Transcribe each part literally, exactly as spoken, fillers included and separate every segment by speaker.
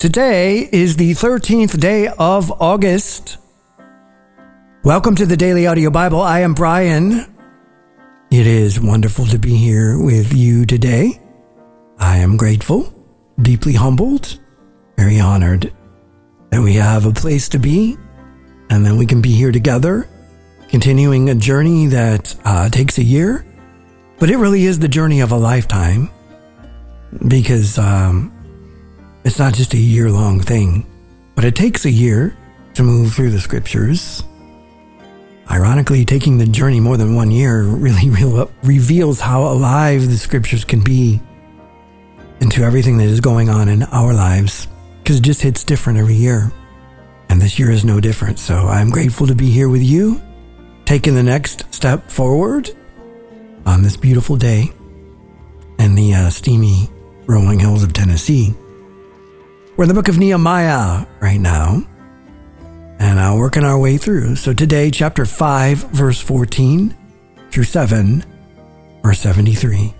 Speaker 1: Today is the thirteenth day of August. Welcome to the Daily Audio Bible. I am Brian. It is wonderful to be here with you today. I am grateful, deeply humbled, very honored that we have a place to be and that we can be here together, continuing a journey that uh, takes a year, but it really is the journey of a lifetime because um, it's not just a year-long thing, but it takes a year to move through the scriptures. Ironically, taking the journey more than one year really re- reveals how alive the scriptures can be into everything that is going on in our lives, because it just hits different every year. And this year is no different. So I'm grateful to be here with you, taking the next step forward on this beautiful day in the uh, steamy rolling hills of Tennessee. We're in the book of Nehemiah right now, and uh, working our way through. So today, chapter five, verse fourteen through seven, verse seventy-three.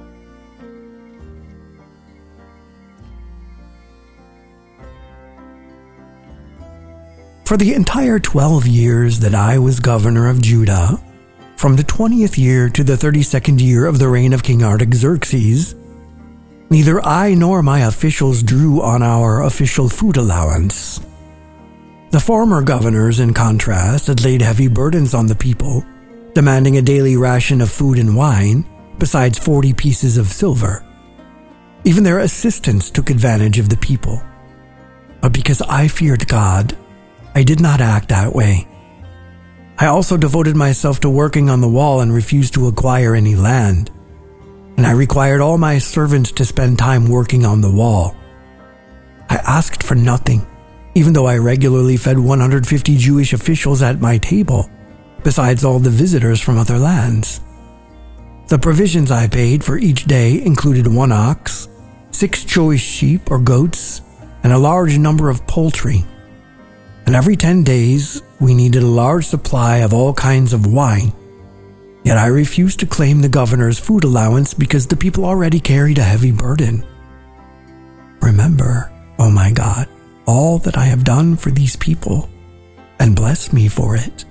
Speaker 1: For the entire twelve years that I was governor of Judah, from the twentieth year to the thirty-second year of the reign of King Artaxerxes, neither I nor my officials drew on our official food allowance. The former governors, in contrast, had laid heavy burdens on the people, demanding a daily ration of food and wine, besides forty pieces of silver. Even their assistants took advantage of the people. But because I feared God, I did not act that way. I also devoted myself to working on the wall and refused to acquire any land. And I required all my servants to spend time working on the wall. I asked for nothing, even though I regularly fed one hundred fifty Jewish officials at my table, besides all the visitors from other lands. The provisions I paid for each day included one ox, six choice sheep or goats, and a large number of poultry. And every ten days, we needed a large supply of all kinds of wine. Yet I refused to claim the governor's food allowance because the people already carried a heavy burden. Remember, oh my God, all that I have done for these people, and bless me for it.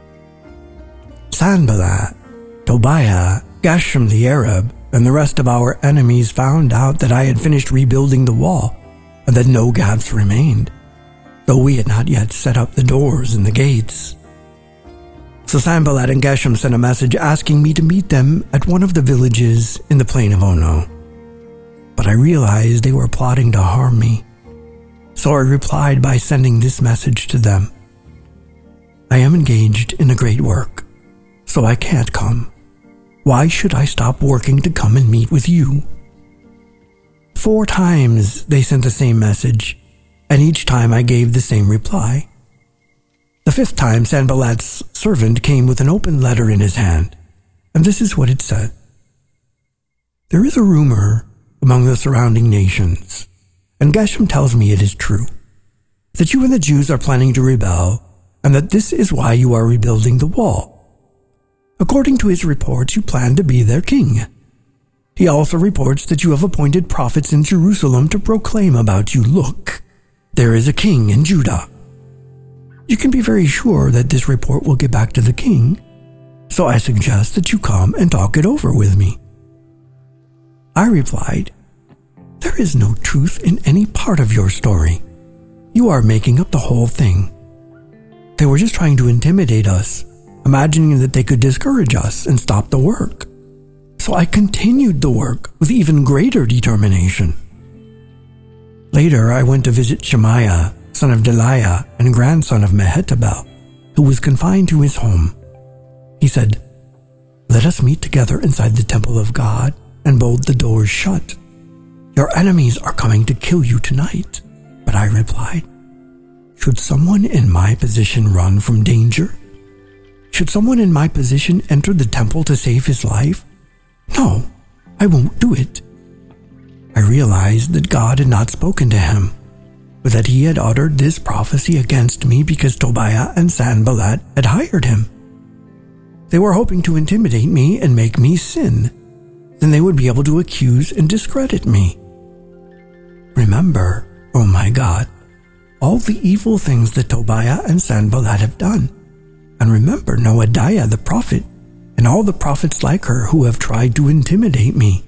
Speaker 1: Sanballat, Tobiah, Geshem the Arab, and the rest of our enemies found out that I had finished rebuilding the wall, and that no gaps remained, though we had not yet set up the doors and the gates. So Sanballat and Geshem sent a message asking me to meet them at one of the villages in the plain of Ono. But I realized they were plotting to harm me. So I replied by sending this message to them. I am engaged in a great work, so I can't come. Why should I stop working to come and meet with you? Four times they sent the same message, and each time I gave the same reply. The fifth time, Sanballat's servant came with an open letter in his hand, and this is what it said. There is a rumor among the surrounding nations, and Geshem tells me it is true, that you and the Jews are planning to rebel, and that this is why you are rebuilding the wall. According to his reports, you plan to be their king. He also reports that you have appointed prophets in Jerusalem to proclaim about you, look, there is a king in Judah. You can be very sure that this report will get back to the king, so I suggest that you come and talk it over with me. I replied, there is no truth in any part of your story. You are making up the whole thing. They were just trying to intimidate us, imagining that they could discourage us and stop the work. So I continued the work with even greater determination. Later, I went to visit Shemaiah, son of Delaiah and grandson of Mehetabel, who was confined to his home. He said, let us meet together inside the temple of God and bolt the doors shut. Your enemies are coming to kill you tonight. But I replied, should someone in my position run from danger? Should someone in my position enter the temple to save his life? No, I won't do it. I realized that God had not spoken to him, but that he had uttered this prophecy against me because Tobiah and Sanballat had hired him. They were hoping to intimidate me and make me sin. Then they would be able to accuse and discredit me. Remember, oh my God, all the evil things that Tobiah and Sanballat have done. And remember Noadiah the prophet, and all the prophets like her who have tried to intimidate me.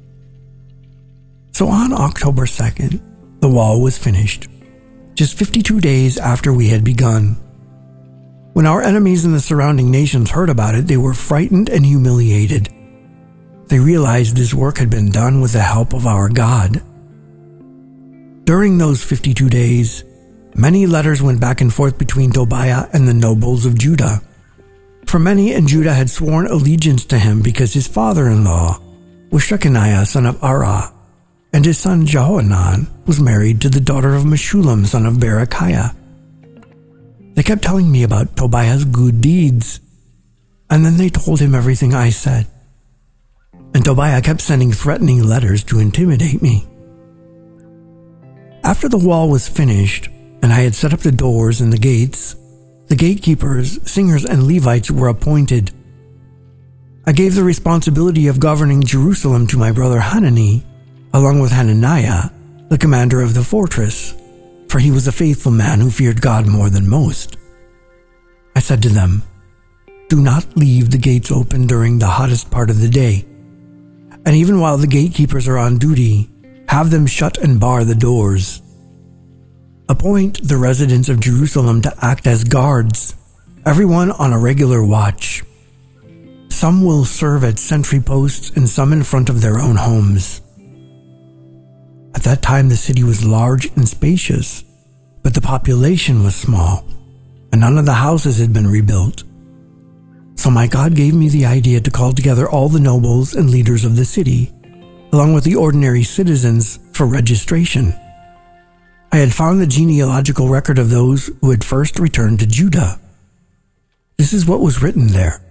Speaker 1: So on October second, the wall was finished, just fifty-two days after we had begun. When our enemies in the surrounding nations heard about it, they were frightened and humiliated. They realized this work had been done with the help of our God. During those fifty-two days, many letters went back and forth between Tobiah and the nobles of Judah. For many in Judah had sworn allegiance to him because his father-in-law was Shechaniah son of Arah, and his son Jehohanan was married to the daughter of Meshullam son of Berechiah. They kept telling me about Tobiah's good deeds, and then they told him everything I said. And Tobiah kept sending threatening letters to intimidate me. After the wall was finished, and I had set up the doors and the gates, the gatekeepers, singers, and Levites were appointed. I gave the responsibility of governing Jerusalem to my brother Hanani, along with Hananiah, the commander of the fortress, for he was a faithful man who feared God more than most. I said to them, "Do not leave the gates open during the hottest part of the day, and even while the gatekeepers are on duty, have them shut and bar the doors. Appoint the residents of Jerusalem to act as guards, everyone on a regular watch. Some will serve at sentry posts and some in front of their own homes." At that time the city was large and spacious, but the population was small, and none of the houses had been rebuilt. So my God gave me the idea to call together all the nobles and leaders of the city, along with the ordinary citizens, for registration. I had found the genealogical record of those who had first returned to Judah. This is what was written there.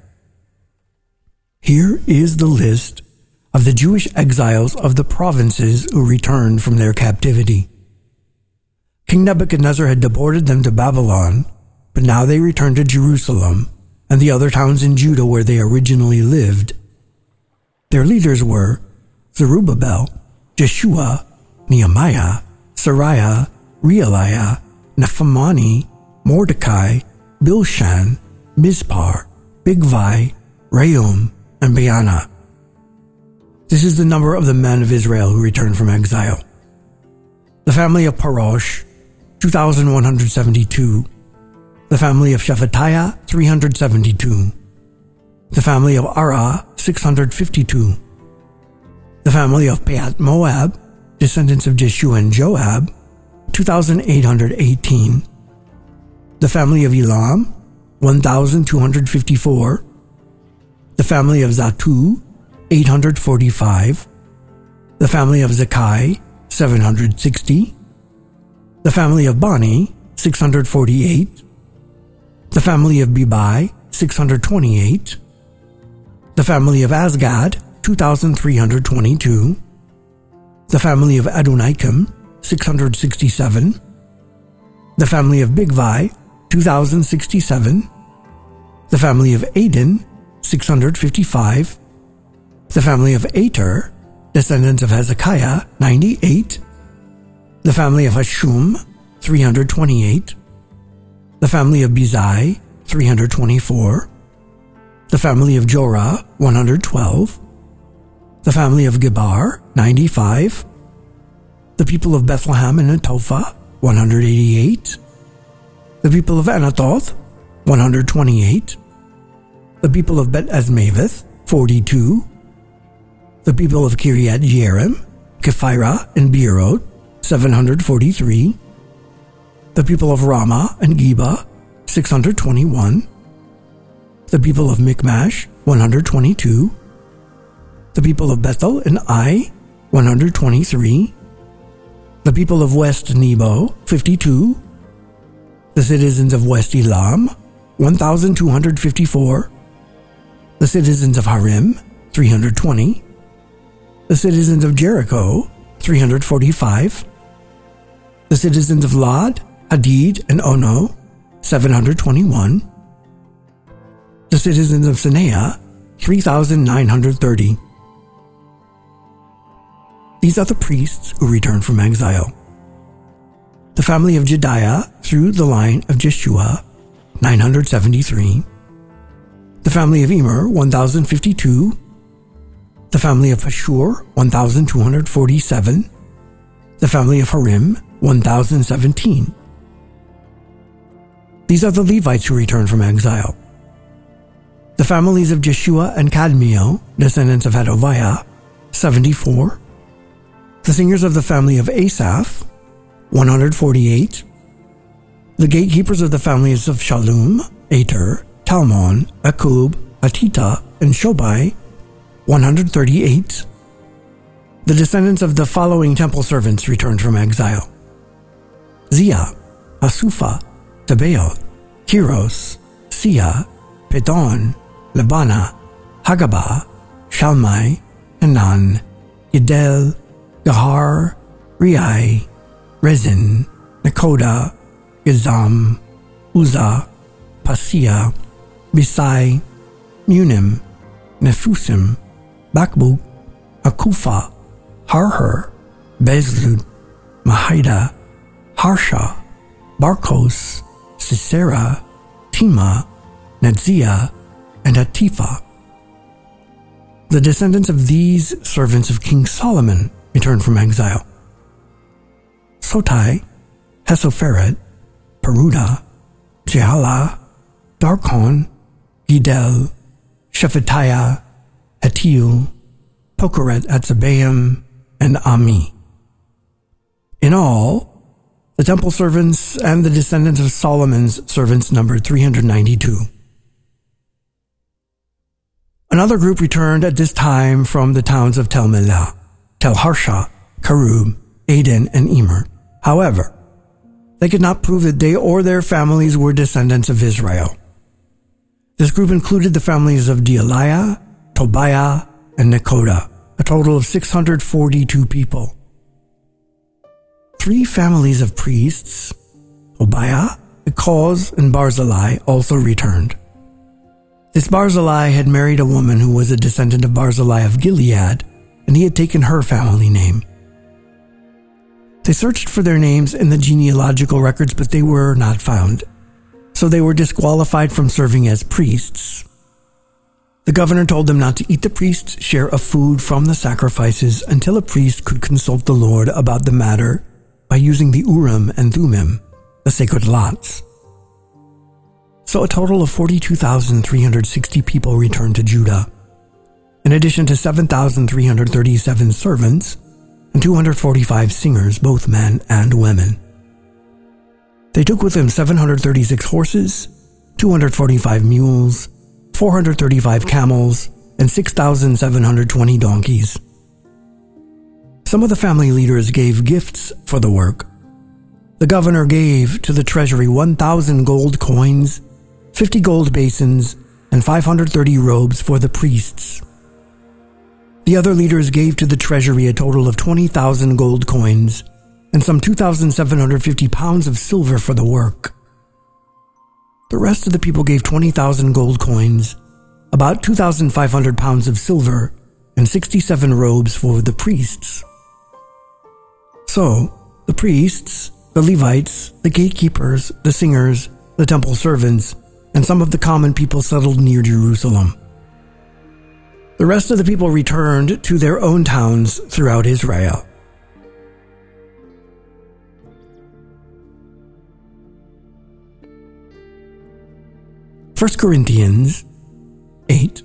Speaker 1: Here is the list of the Jewish exiles of the provinces who returned from their captivity. King Nebuchadnezzar had deported them to Babylon, but now they returned to Jerusalem and the other towns in Judah where they originally lived. Their leaders were Zerubbabel, Jeshua, Nehemiah, Sariah, Realiah, Nephemani, Mordecai, Bilshan, Mispar, Bigvai, Rehum, and Baana. This is the number of the men of Israel who returned from exile. The family of Parosh, two thousand one hundred seventy-two. The family of Shephatiah, three hundred seventy-two. The family of Arah, six hundred fifty-two. The family of Peat Moab, descendants of Jeshua and Joab, two thousand eight hundred eighteen. The family of Elam, one thousand two hundred fifty-four. The family of Zatu, eight hundred forty-five. The family of Zakai, seven hundred sixty. The family of Bani, six hundred forty-eight. The family of Bebai, six hundred twenty-eight. The family of Azgad, two thousand three hundred twenty-two. The family of Adonikim, six hundred sixty-seven. The family of Bigvai, two thousand sixty-seven. The family of Adin, six hundred fifty-five. The family of Ater, descendants of Hezekiah, ninety-eight. The family of Hashum, three hundred twenty-eight. The family of Bizai, three hundred twenty-four. The family of Jorah, one hundred twelve. The family of Gebar, ninety-five. The people of Bethlehem and Netophah, one hundred eighty-eight. The people of Anathoth, one hundred twenty-eight. The people of Bet Azmaveth, forty-two. The people of Kiriath Jearim, Kephirah, and Beerot, seven hundred forty-three. The people of Ramah and Geba, six hundred twenty-one. The people of Michmash, one hundred twenty-two. The people of Bethel and Ai, one hundred twenty-three. The people of West Nebo, fifty-two. The citizens of West Elam, one thousand two hundred fifty-four. The citizens of Harim, three hundred twenty. The citizens of Jericho, three hundred forty-five. The citizens of Lod, Hadid, and Ono, seven hundred twenty-one. The citizens of Sanaah, three thousand nine hundred thirty. These are the priests who returned from exile. family of Jediah through the line of Jeshua, nine hundred seventy-three. The family of Emer, one thousand fifty-two. The family of Pashur, one thousand two hundred forty-seven. The family of Harim, one thousand seventeen. These are the Levites who returned from exile. The families of Jeshua and Kadmiel, descendants of Hodaviah, seventy-four. The singers of the family of Asaph, one hundred forty-eight. The gatekeepers of the families of Shallum, Ater, Talmon, Akub, Hatita, and Shobai, one hundred thirty-eight. The descendants of the following temple servants returned from exile: Zia, Hasufa, Tabaoth, Kiros, Sia, Pedon, Labana, Hagabah, Shalmai, Hanan, Gidel, Gahar, Riai, Rezin, Nakoda, Gizam, Uzzah, Pasia, Bisai, Munim, Nephusim, Bakbuk, Akufa, Harher, Bezlud, Mahida, Harsha, Barkos, Sisera, Tima, Nadzia, and Atifa. The descendants of these servants of King Solomon returned from exile: Sotai, Hesopheret, Peruda, Jehala, Darkon, Gidel, Shephatiah, Hatil, Pokeret Atzabaim, and Ami. In all, the temple servants and the descendants of Solomon's servants numbered three hundred ninety-two. Another group returned at this time from the towns of Tel Melah, Tel Harsha, Karub, Aden, and Emer. However, they could not prove that they or their families were descendants of Israel. This group included the families of Dealiah, Tobiah, and Nekoda, a total of six hundred forty-two people. Three families of priests, Tobiah, Koz, and Barzillai, also returned. This Barzillai had married a woman who was a descendant of Barzillai of Gilead, and he had taken her family name. They searched for their names in the genealogical records, but they were not found, so they were disqualified from serving as priests. The governor told them not to eat the priest's share of food from the sacrifices until a priest could consult the Lord about the matter by using the Urim and Thummim, the sacred lots. So a total of forty-two thousand three hundred sixty people returned to Judah, in addition to seven thousand three hundred thirty-seven servants and two hundred forty-five singers, both men and women. They took with them seven hundred thirty-six horses, two hundred forty-five mules, four hundred thirty-five camels, and six thousand seven hundred twenty donkeys. Some of the family leaders gave gifts for the work. The governor gave to the treasury one thousand gold coins, fifty gold basins, and five hundred thirty robes for the priests. The other leaders gave to the treasury a total of twenty thousand gold coins and some two thousand seven hundred fifty pounds of silver for the work. The rest of the people gave twenty thousand gold coins, about two thousand five hundred pounds of silver, and sixty-seven robes for the priests. So, the priests, the Levites, the gatekeepers, the singers, the temple servants, and some of the common people settled near Jerusalem. The rest of the people returned to their own towns throughout Israel. First Corinthians eight.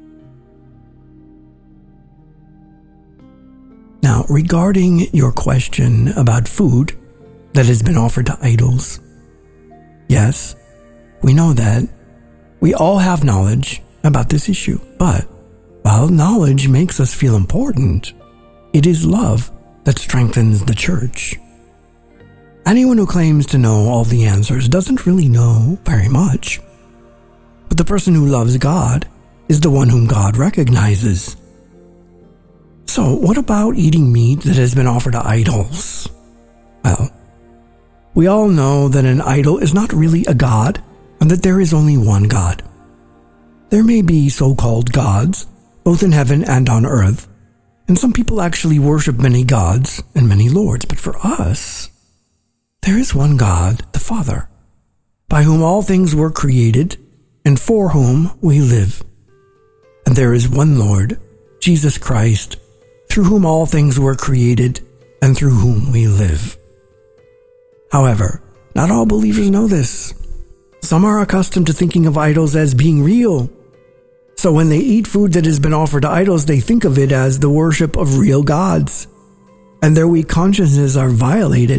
Speaker 1: Now, regarding your question about food that has been offered to idols, yes, we know that. We all have knowledge about this issue, but while knowledge makes us feel important, it is love that strengthens the church. Anyone who claims to know all the answers doesn't really know very much. But the person who loves God is the one whom God recognizes. So, what about eating meat that has been offered to idols? Well, we all know that an idol is not really a god, and that there is only one God. There may be so-called gods, both in heaven and on earth, and some people actually worship many gods and many lords, but for us, There is one God, the Father, by whom all things were created, and for whom we live. And there is one Lord, Jesus Christ, through whom all things were created, and through whom we live. However, not all believers know this. Some are accustomed to thinking of idols as being real. So when they eat food that has been offered to idols, they think of it as the worship of real gods, and their weak consciences are violated.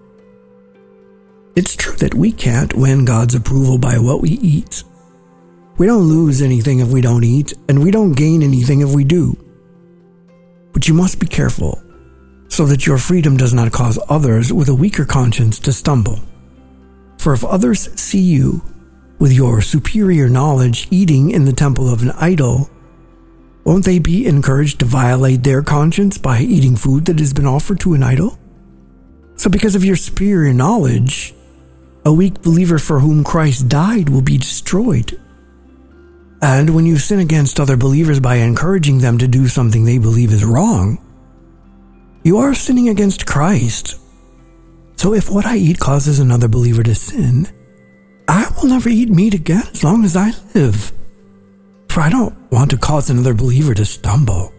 Speaker 1: It's true that we can't win God's approval by what we eat. We don't lose anything if we don't eat, and we don't gain anything if we do. But you must be careful, so that your freedom does not cause others with a weaker conscience to stumble. For if others see you, with your superior knowledge, eating in the temple of an idol, won't they be encouraged to violate their conscience by eating food that has been offered to an idol? So because of your superior knowledge, a weak believer for whom Christ died will be destroyed. And when you sin against other believers by encouraging them to do something they believe is wrong, you are sinning against Christ. So if what I eat causes another believer to sin, I will never eat meat again as long as I live. For I don't want to cause another believer to stumble.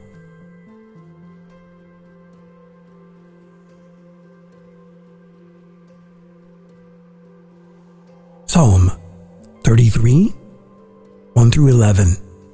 Speaker 1: Psalm thirty-three, one through eleven.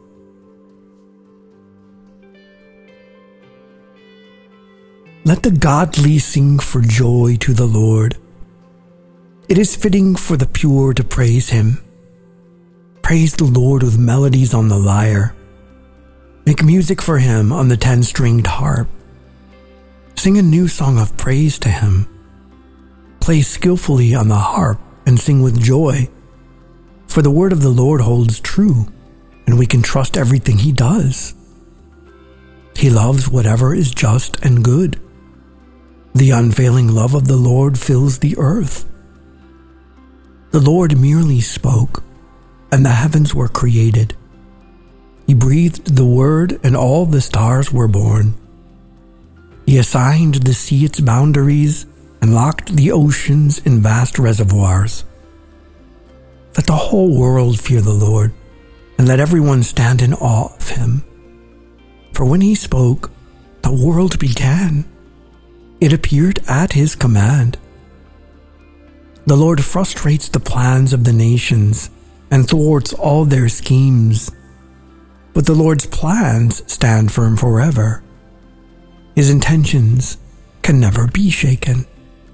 Speaker 1: Let the godly sing for joy to the Lord. It is fitting for the pure to praise him. Praise the Lord with melodies on the lyre. Make music for him on the ten-stringed harp. Sing a new song of praise to him. Play skillfully on the harp and sing with joy. For the word of the Lord holds true, and we can trust everything he does. He loves whatever is just and good. The unfailing love of the Lord fills the earth. The Lord merely spoke, and the heavens were created. He breathed the word, and all the stars were born. He assigned the sea its boundaries and locked the oceans in vast reservoirs. Let the whole world fear the Lord, and let everyone stand in awe of him. For when he spoke, the world began. It appeared at his command. The Lord frustrates the plans of the nations and thwarts all their schemes. But the Lord's plans stand firm forever. His intentions can never be shaken.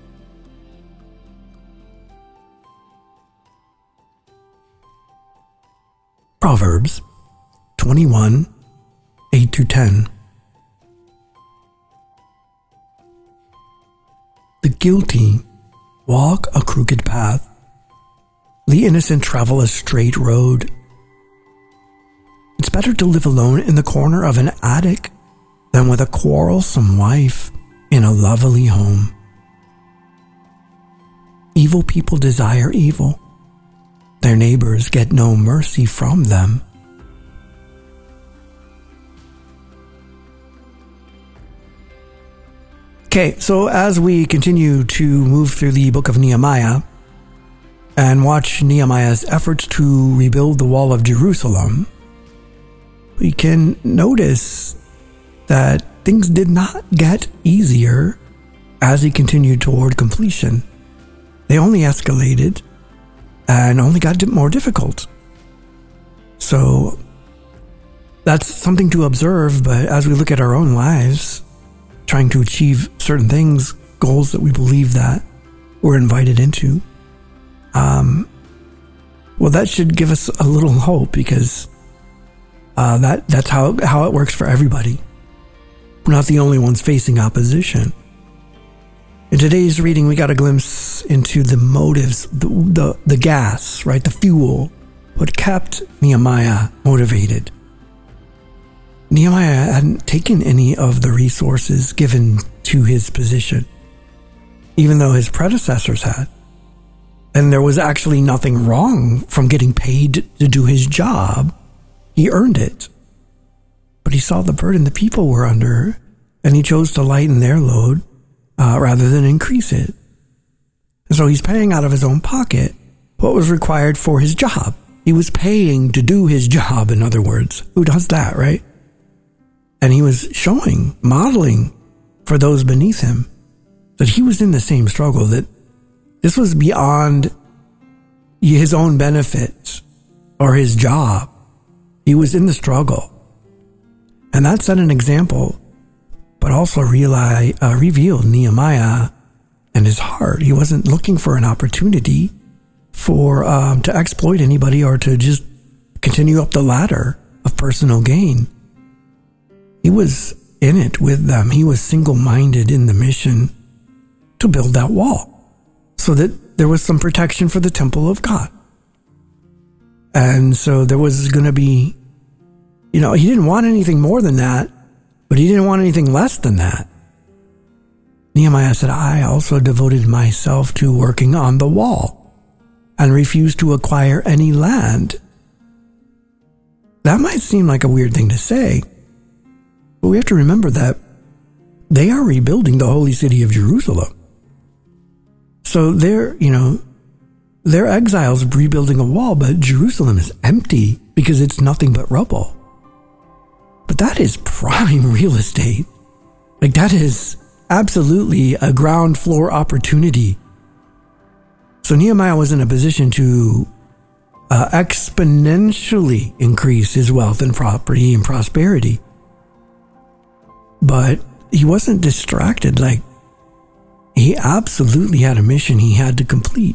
Speaker 1: Proverbs twenty-one, eight to ten. The guilty walk a crooked path. The innocent travel a straight road. It's better to live alone in the corner of an attic than with a quarrelsome wife in a lovely home. Evil people desire evil. Their neighbors get no mercy from them. Okay, so as we continue to move through the book of Nehemiah and watch Nehemiah's efforts to rebuild the wall of Jerusalem, we can notice that things did not get easier as he continued toward completion. They only escalated and only got more difficult. So that's something to observe, but as we look at our own lives, trying to achieve certain things, goals that we believe that we're invited into, um, well, that should give us a little hope, because uh, that that's how how it works for everybody. We're not the only ones facing opposition. In today's reading, we got a glimpse into the motives, the, the, the gas, right, the fuel, what kept Nehemiah motivated. Nehemiah hadn't taken any of the resources given to his position, even though his predecessors had. And there was actually nothing wrong from getting paid to do his job. He earned it. But he saw the burden the people were under, and he chose to lighten their load Uh, rather than increase it. So he's paying out of his own pocket what was required for his job. He was paying to do his job, in other words. Who does that, right? And he was showing, modeling for those beneath him that he was in the same struggle, that this was beyond his own benefits or his job. He was in the struggle. And that set an example, but also realized, uh, revealed Nehemiah and his heart. He wasn't looking for an opportunity for um, to exploit anybody or to just continue up the ladder of personal gain. He was in it with them. He was single-minded in the mission to build that wall so that there was some protection for the temple of God. And so there was going to be, you know, he didn't want anything more than that, but he didn't want anything less than that. Nehemiah said, I also devoted myself to working on the wall and refused to acquire any land. That might seem like a weird thing to say, but we have to remember that they are rebuilding the holy city of Jerusalem. So they're, you know, they're exiles rebuilding a wall, but Jerusalem is empty because it's nothing but rubble. But that is prime real estate. Like, that is absolutely a ground floor opportunity. So Nehemiah was in a position to uh, exponentially increase his wealth and property and prosperity. But he wasn't distracted. Like, he absolutely had a mission he had to complete.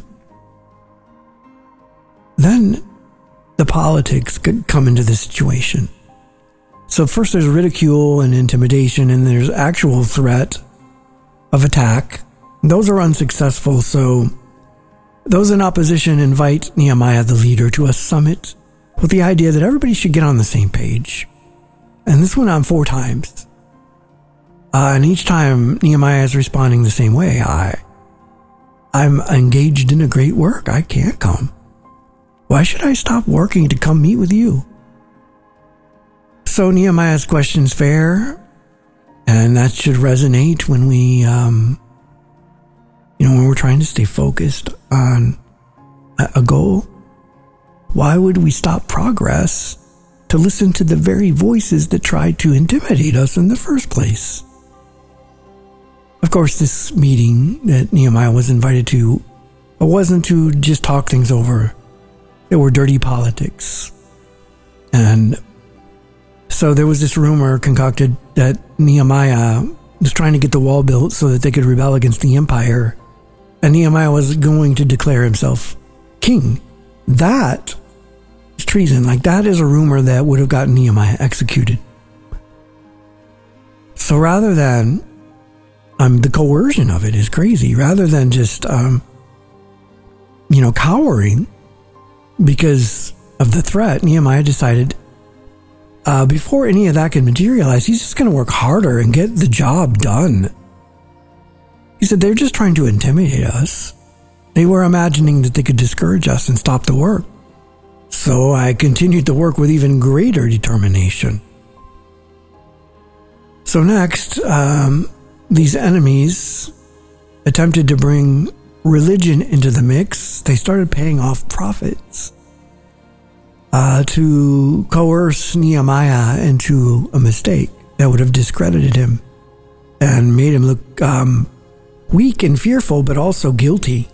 Speaker 1: Then the politics could come into the situation. So first there's ridicule and intimidation, and there's actual threat of attack. Those are unsuccessful, so those in opposition invite Nehemiah, the leader, to a summit with the idea that everybody should get on the same page. And this went on four times. Uh, and each time Nehemiah is responding the same way. I, I'm engaged in a great work. I can't come. Why should I stop working to come meet with you? So Nehemiah's question's fair, and that should resonate when we, um, you know, when we're trying to stay focused on a goal. Why would we stop progress to listen to the very voices that tried to intimidate us in the first place? Of course, this meeting that Nehemiah was invited to wasn't to just talk things over. There were dirty politics. And so there was this rumor concocted that Nehemiah was trying to get the wall built so that they could rebel against the empire. And Nehemiah was going to declare himself king. That is treason. Like, that is a rumor that would have gotten Nehemiah executed. So rather than, um, the coercion of it is crazy. Rather than just, um, you know, cowering because of the threat, Nehemiah decided, uh, before any of that could materialize, he's just going to work harder and get the job done. He said, they're just trying to intimidate us. They were imagining that they could discourage us and stop the work. So I continued to work with even greater determination. So next, um, these enemies attempted to bring religion into the mix. They started paying off prophets uh, to coerce Nehemiah into a mistake that would have discredited him and made him look um, weak and fearful, but also guilty.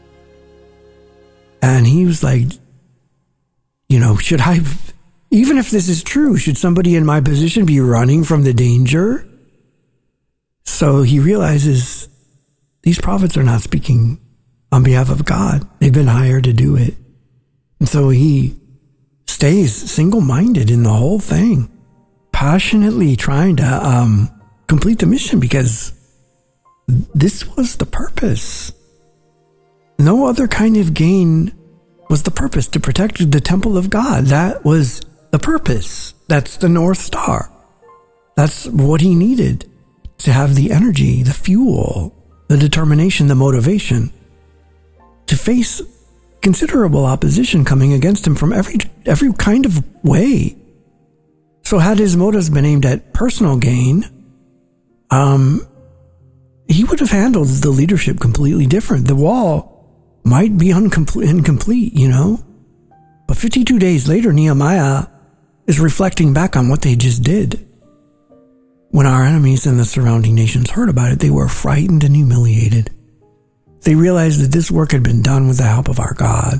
Speaker 1: And he was like, you know, should I, even if this is true, should somebody in my position be running from the danger? So he realizes these prophets are not speaking on behalf of God. They've been hired to do it. And so he stays single-minded in the whole thing, passionately trying to um, complete the mission, because this was the purpose. No other kind of gain was the purpose, to protect the temple of God. That was the purpose. That's the North Star. That's what he needed to have the energy, the fuel, the determination, the motivation to face considerable opposition coming against him from every every kind of way. So had his motives been aimed at personal gain, um, he would have handled the leadership completely different. The wall might be uncomplete, incomplete, you know? But fifty-two days later, Nehemiah is reflecting back on what they just did. When our enemies and the surrounding nations heard about it, they were frightened and humiliated. They realized that this work had been done with the help of our God.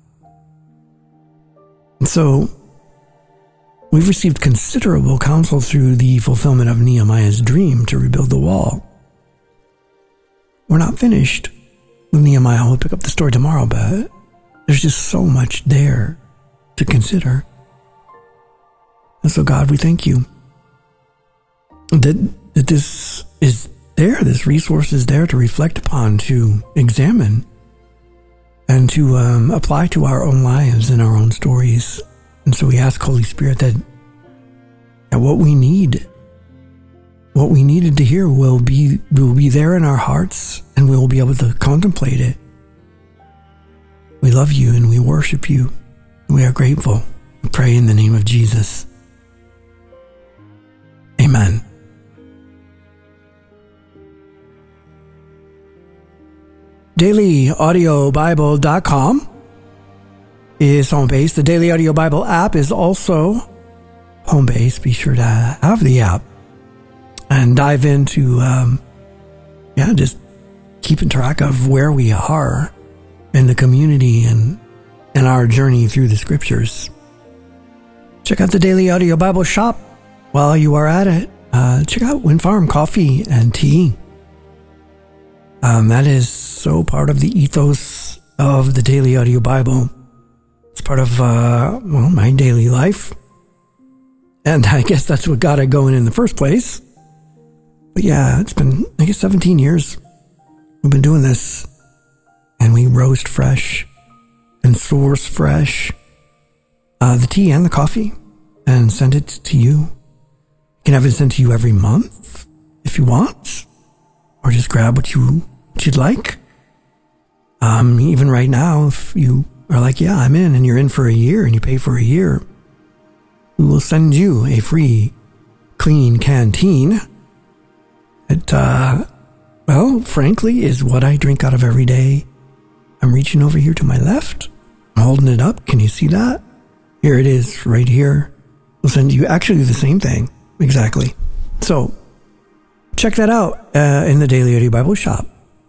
Speaker 1: And so, we've received considerable counsel through the fulfillment of Nehemiah's dream to rebuild the wall. We're not finished with Nehemiah. We'll pick up the story tomorrow, but there's just so much there to consider. And so, God, we thank you that, that this is there, this resource is there to reflect upon, to examine, and to um, apply to our own lives and our own stories. And so we ask, Holy Spirit, that, that what we need, what we needed to hear will be, will be there in our hearts, and we will be able to contemplate it. We love you and we worship you. We are grateful. We pray in the name of Jesus. Amen. daily audio bible dot com is home base. The Daily Audio Bible app is also home base. Be sure to have the app and dive into, um, yeah, just keeping track of where we are in the community and, and our journey through the scriptures. Check out the Daily Audio Bible shop while you are at it. Uh, check out Wind Farm Coffee and Tea. Um, that is so part of the ethos of the Daily Audio Bible. It's part of, uh, well, my daily life. And I guess that's what got it going in the first place. But yeah, it's been, I guess, seventeen years we've been doing this. And we roast fresh and source fresh uh, the tea and the coffee and send it to you. You can have it sent to you every month if you want. Or just grab what you what you'd like. Um, even right now, if you are like, yeah, I'm in, and you're in for a year, and you pay for a year, we will send you a free, clean canteen. It, uh, well, frankly, is what I drink out of every day. I'm reaching over here to my left. I'm holding it up. Can you see that? Here it is, right here. We'll send you actually the same thing. Exactly. So, check that out uh, in the Daily Audio Bible shop.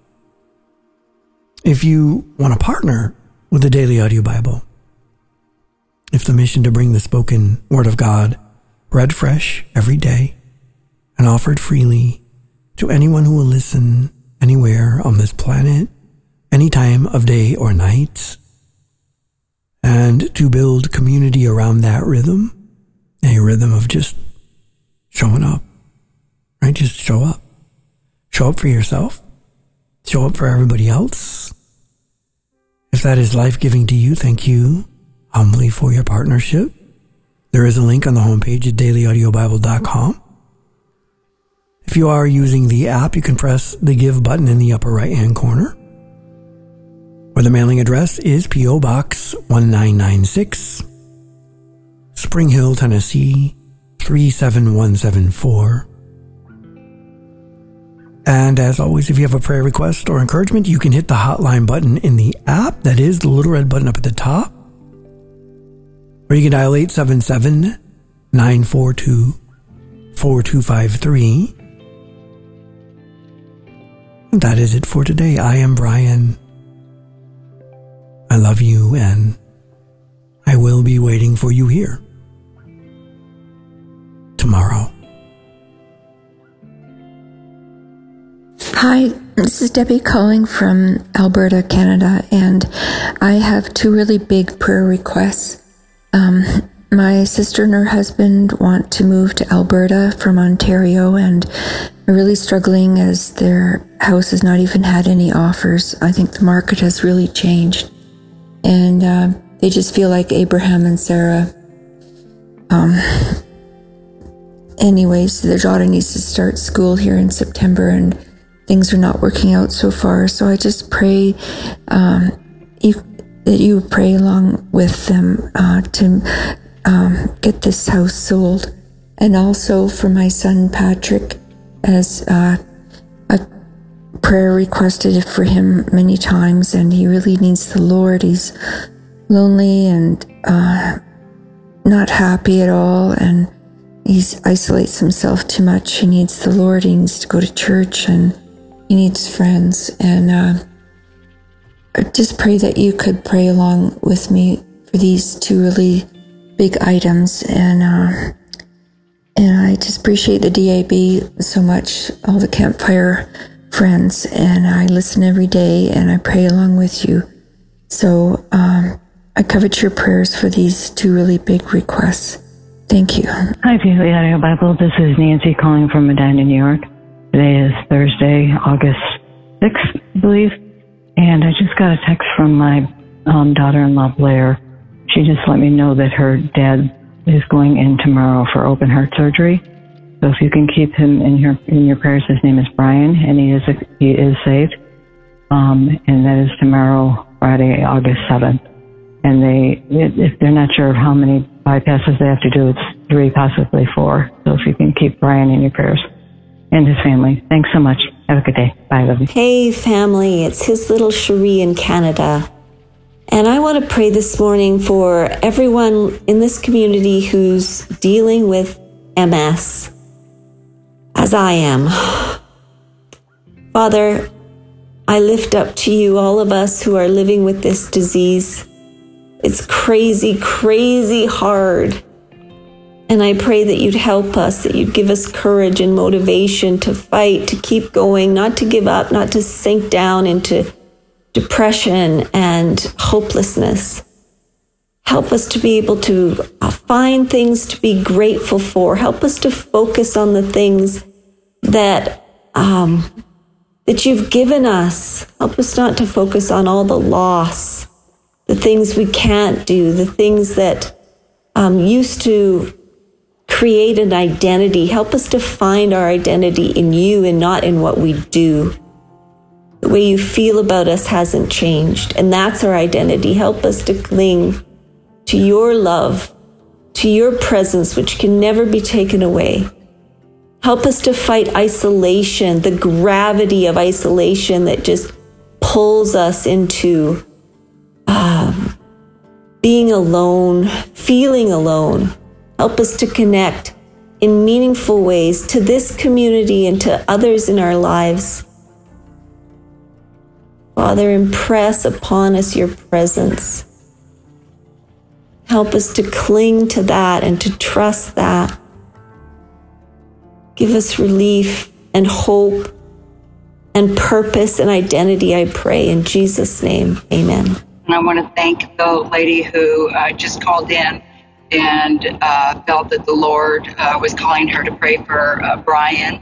Speaker 1: If you want to partner with the Daily Audio Bible, if the mission to bring the spoken Word of God read fresh every day and offered freely to anyone who will listen anywhere on this planet, any time of day or night, and to build community around that rhythm, a rhythm of just showing up. Right? Just show up. Show up for yourself. Show up for everybody else. If that is life-giving to you, thank you humbly for your partnership. There is a link on the homepage at daily audio bible dot com. If you are using the app, you can press the Give button in the upper right-hand corner, where the mailing address is P O Box one nine nine six, Spring Hill, Tennessee three seven one seven four. And as always, if you have a prayer request or encouragement, you can hit the hotline button in the app. That is the little red button up at the top. Or you can dial eight seven seven, nine four two, four two five three. And that is it for today. I am Brian. I love you, and I will be waiting for you here tomorrow.
Speaker 2: Hi, this is Debbie calling from Alberta, Canada, and I have two really big prayer requests. Um, my sister and her husband want to move to Alberta from Ontario, and are really struggling as their house has not even had any offers. I think the market has really changed, and uh, they just feel like Abraham and Sarah. Um, anyways, their daughter needs to start school here in September, and things are not working out so far. So I just pray um, if, that you pray along with them uh, to um, get this house sold. And also for my son Patrick, as uh, I've prayer requested for him many times, and he really needs the Lord. He's lonely and uh, not happy at all, and he isolates himself too much. He needs the Lord. He needs to go to church, and he needs friends. And uh, I just pray that you could pray along with me for these two really big items. And uh, and I just appreciate the D A B so much, all the Campfire friends. And I listen every day, and I pray along with you. So um, I covet your prayers for these two really big requests. Thank you.
Speaker 3: Hi, Daily Audio Bible. This is Nancy calling from Medina, New York. Today is Thursday, August sixth, I believe. And I just got a text from my um, daughter-in-law, Blair. She just let me know that her dad is going in tomorrow for open heart surgery. So if you can keep him in your in your prayers, his name is Brian, and he is a, he is saved. Um, and that is tomorrow, Friday, August seventh. And they, if they're not sure of how many bypasses they have to do, it's three, possibly four. So if you can keep Brian in your prayers and his family. Thanks so much. Have a good day. Bye, love you.
Speaker 4: Hey, family. It's his little Cherie in Canada. And I want to pray this morning for everyone in this community who's dealing with M S, as I am. Father, I lift up to you all of us who are living with this disease. It's crazy, crazy hard. And I pray that you'd help us, that you'd give us courage and motivation to fight, to keep going, not to give up, not to sink down into depression and hopelessness. Help us to be able to find things to be grateful for. Help us to focus on the things that um, that you've given us. Help us not to focus on all the loss, the things we can't do, the things that um, used to create an identity. Help us to find our identity in you and not in what we do. The way you feel about us hasn't changed, and that's our identity. Help us to cling to your love, to your presence, which can never be taken away. Help us to fight isolation, the gravity of isolation that just pulls us into um, being alone, feeling alone. Help us to connect in meaningful ways to this community and to others in our lives. Father, impress upon us your presence. Help us to cling to that and to trust that. Give us relief and hope and purpose and identity, I pray, in Jesus' name. Amen.
Speaker 5: And I want to thank the lady who uh, just called in and uh, felt that the Lord uh, was calling her to pray for uh, Brian.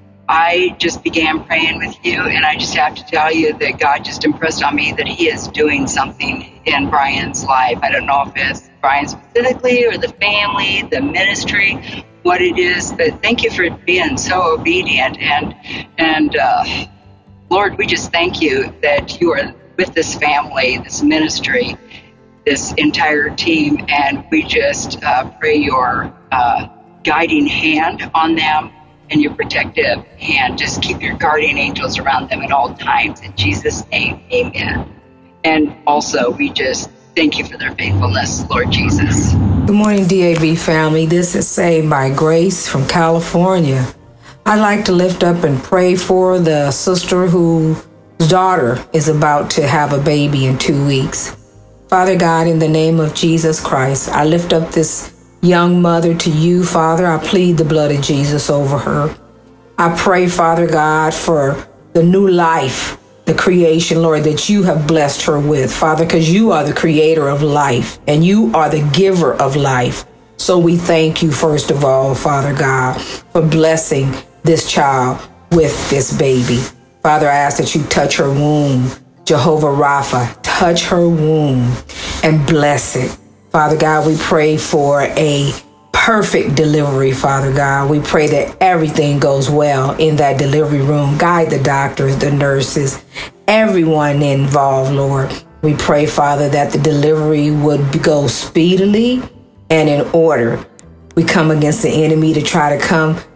Speaker 5: I just began praying with you, and I just have to tell you that God just impressed on me that he is doing something in Brian's life. I don't know if it's Brian specifically or the family, the ministry, what it is, but thank you for being so obedient. And, and uh, Lord, we just thank you that you are with this family, this ministry, this entire team, and we just uh, pray your uh, guiding hand on them and your protective hand. Just keep your guardian angels around them at all times. In Jesus' name, amen. And also, we just thank you for their faithfulness, Lord Jesus.
Speaker 6: Good morning, D A B family. This is Saved by Grace from California. I'd like to lift up and pray for the sister whose daughter is about to have a baby in two weeks. Father God, in the name of Jesus Christ, I lift up this young mother to you, Father. I plead the blood of Jesus over her. I pray, Father God, for the new life, the creation, Lord, that you have blessed her with, Father, because you are the creator of life and you are the giver of life. So we thank you, first of all, Father God, for blessing this child with this baby. Father, I ask that you touch her womb, Jehovah Rapha, touch her womb and bless it. Father God, we pray for a perfect delivery, Father God. We pray that everything goes well in that delivery room. Guide the doctors, the nurses, everyone involved, Lord. We pray, Father, that the delivery would go speedily and in order. We come against the enemy to try to come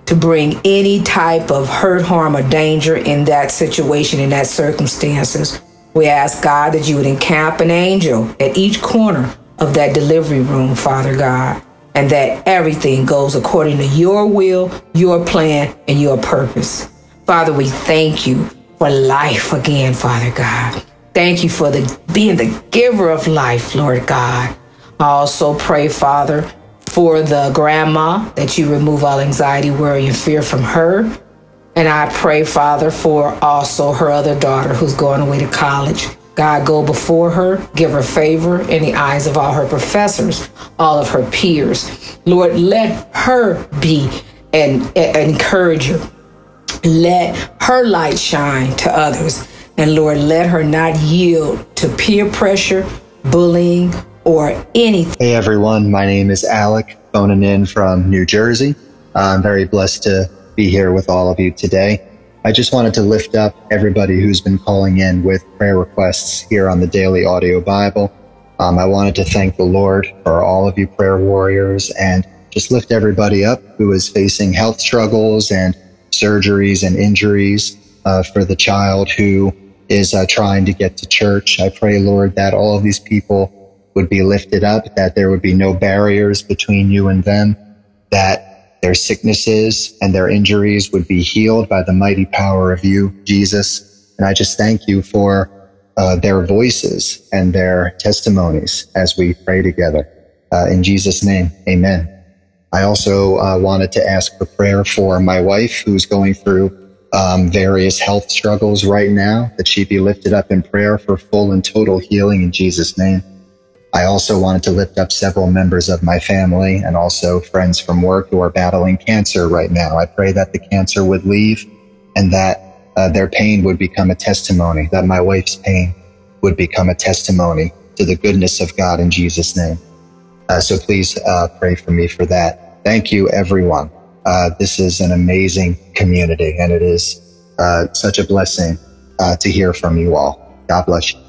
Speaker 6: to bring any type of hurt, harm, or danger in that situation, in that circumstances. We ask, God, that you would encamp an angel at each corner of that delivery room, Father God, and that everything goes according to your will, your plan, and your purpose. Father, we thank you for life again, Father God. Thank you for the being the giver of life, Lord God. I also pray, Father, for the grandma, that you remove all anxiety, worry, and fear from her. And I pray, Father, for also her other daughter who's going away to college. God, go before her, give her favor in the eyes of all her professors, all of her peers. Lord, let her be an, an encourager. Let her light shine to others. And Lord, let her not yield to peer pressure, bullying, or anything.
Speaker 7: Hey everyone, my name is Alec, phoning in from New Jersey. I'm very blessed to be here with all of you today. I just wanted to lift up everybody who's been calling in with prayer requests here on the Daily Audio Bible. Um, I wanted to thank the Lord for all of you prayer warriors and just lift everybody up who is facing health struggles and surgeries and injuries, uh, for the child who is uh, trying to get to church. I pray, Lord, that all of these people would be lifted up, that there would be no barriers between you and them, that their sicknesses and their injuries would be healed by the mighty power of you, Jesus. And I just thank you for uh, their voices and their testimonies as we pray together. Uh, in Jesus' name, amen. I also uh, wanted to ask for prayer for my wife, who's going through um, various health struggles right now, that she be lifted up in prayer for full and total healing in Jesus' name. I also wanted to lift up several members of my family and also friends from work who are battling cancer right now. I pray that the cancer would leave and that uh, their pain would become a testimony, that my wife's pain would become a testimony to the goodness of God in Jesus' name. Uh, so please uh, pray for me for that. Thank you, everyone. Uh, this is an amazing community, and it is uh, such a blessing uh, to hear from you all. God bless you.